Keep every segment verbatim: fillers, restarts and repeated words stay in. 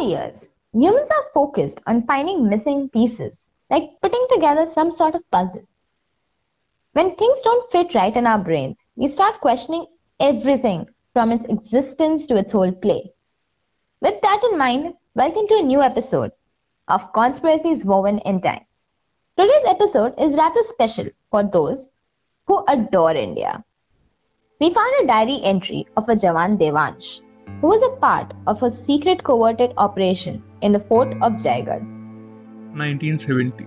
years, humans are focused on finding missing pieces, like putting together some sort of puzzle. When things don't fit right in our brains, we start questioning everything from its existence to its whole play. With that in mind, welcome to a new episode of Conspiracies Woven in Time. Today's episode is rather special for those who adore India. We found a diary entry of a Jawan Devansh, who was a part of a secret coverted operation in the fort of Jaigarh. nineteen seventy.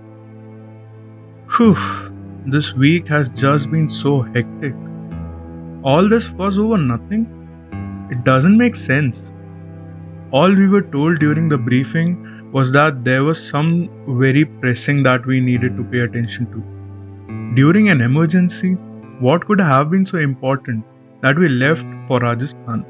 Whew, this week has just been so hectic. All this fuss over nothing? It doesn't make sense. All we were told during the briefing was that there was some very pressing that we needed to pay attention to. During an emergency, what could have been so important that we left for Rajasthan?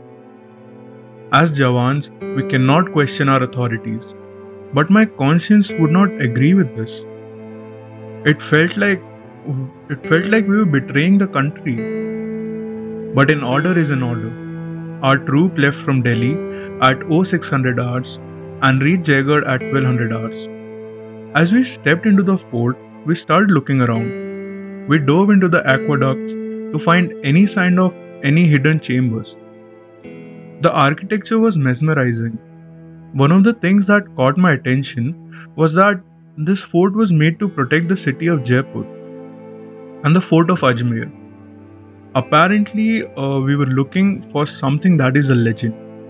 As Jawans, we cannot question our authorities, but my conscience would not agree with this. It felt like it felt like we were betraying the country. But an order is an order. Our troop left from Delhi at oh six hundred hours and reached Jaigarh at twelve hundred hours. As we stepped into the fort, we started looking around. We dove into the aqueducts to find any sign of any hidden chambers. The architecture was mesmerizing. One of the things that caught my attention was that this fort was made to protect the city of Jaipur and the fort of Ajmer. Apparently, uh, we were looking for something that is a legend.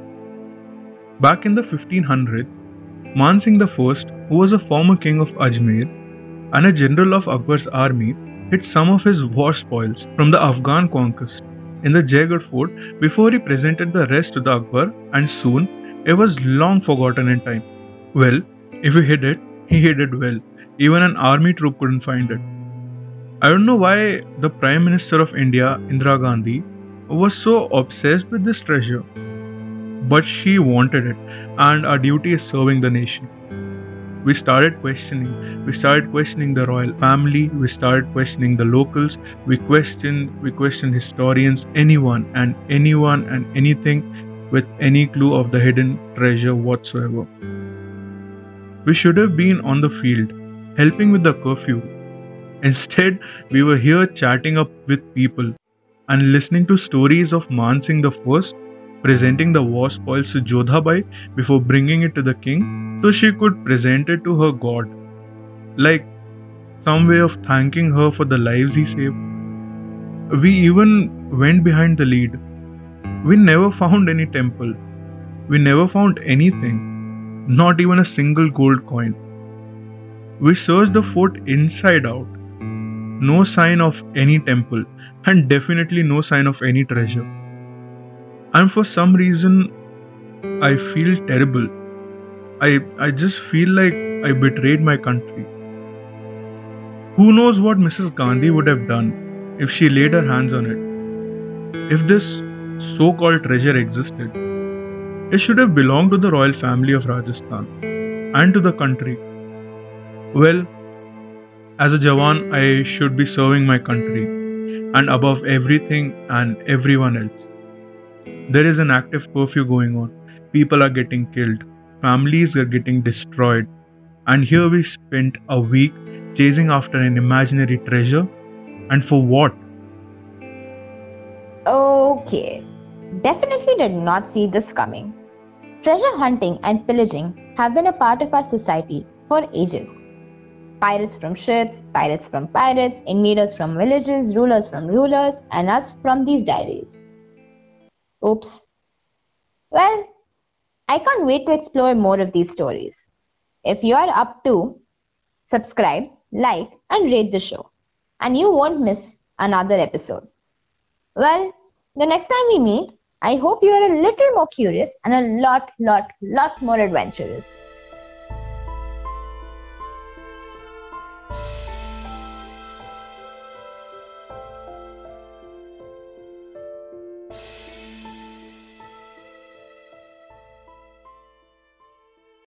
Back in the fifteen hundreds, Man Singh the First, who was a former king of Ajmer and a general of Akbar's army, hid some of his war spoils from the Afghan conquest in the Jaigarh fort before he presented the rest to the Akbar, and soon it was long forgotten in time. Well, if he hid it, he hid it well. Even an army troop couldn't find it. I don't know why the Prime Minister of India, Indira Gandhi, was so obsessed with this treasure. But she wanted it, and our duty is serving the nation. We started questioning. We started questioning the royal family. We started questioning the locals. We questioned, we questioned historians, anyone and anyone and anything with any clue of the hidden treasure whatsoever. We should have been on the field, helping with the curfew. Instead, we were here chatting up with people and listening to stories of Man Singh the First presenting the war spoils to Jodhabai before bringing it to the king so she could present it to her god, like some way of thanking her for the lives he saved. We even went behind the lead. We never found any temple. We never found anything, not even a single gold coin. We searched the fort inside out. No sign of any temple, and definitely no sign of any treasure. And for some reason, I feel terrible. I, I just feel like I betrayed my country. Who knows what Missus Gandhi would have done if she laid her hands on it? If this so-called treasure existed, it should have belonged to the royal family of Rajasthan and to the country. Well, as a Jawan, I should be serving my country and above everything and everyone else. There is an active curfew going on. People are getting killed. Families are getting destroyed. And here we spent a week chasing after an imaginary treasure. And for what? Okay, definitely did not see this coming. Treasure hunting and pillaging have been a part of our society for ages. Pirates from ships, pirates from pirates, invaders from villages, rulers from rulers, and us from these diaries. Oops. Well, I can't wait to explore more of these stories. If you are up to, subscribe, like, and rate the show, and you won't miss another episode. Well, the next time we meet, I hope you are a little more curious and a lot, lot, lot more adventurous.